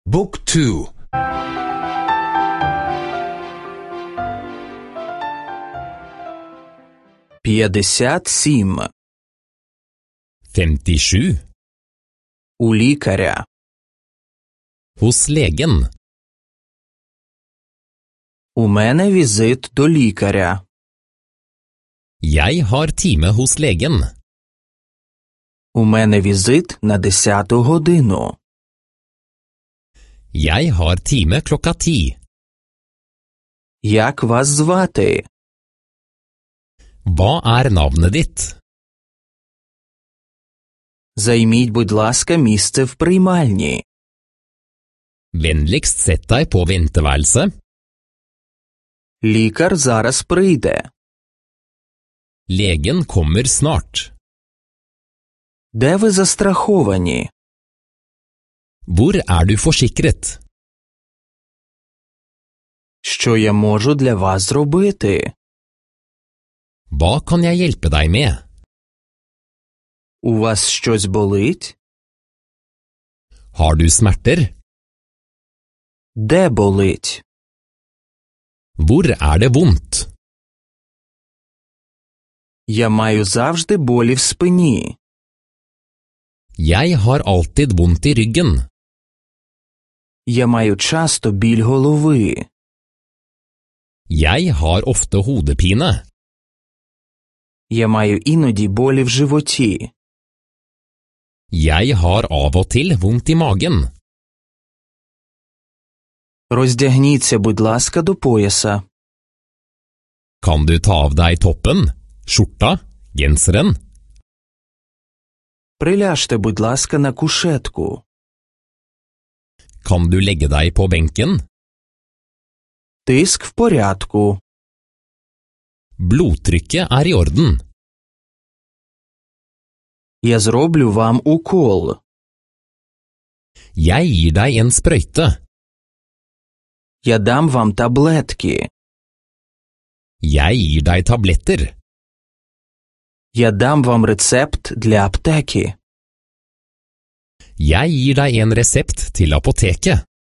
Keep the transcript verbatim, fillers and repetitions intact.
Book two. п'ятдесят сім. femtiosju. У лікаря. Hos legen. У мене візит до лікаря. Jeg har time hos legen. У мене візит на десяту годину. Jeg har time klokka ti. Як вас звати? Hva er navnet ditt? Займіть, будь ласка, місце в приймальні. Vennligst sett deg på venteværelse. Лікар зараз прийде. Legen kommer snart. Де ви застраховані? Hvor er du forsikret? Що я можу для вас зробити? Hva kan jeg hjelpe deg med? У вас щось болить? Har du smerter? Де болить? Hvor er det vondt? Я маю завжди болі в спині. Jeg har alltid vondt i ryggen. Я маю часто біль голови. Jeg har ofte hodepine. Я маю іноді болі в животі. Jeg har av og til vondt i magen. Роздягніться, будь ласка, до пояса. Kan du ta av deg toppen, skjorta, genseren? Приляжте, будь ласка, на кушетку. Kan du legge deg på benken? Тиск в порядку. Blodtrykket er i orden. Я зроблю вам укол. Jeg gir deg en sprøyte. Я дам вам таблетки. Jeg gir deg tabletter. Я дам вам рецепт для аптеки. Jeg gir deg en resept til apoteket.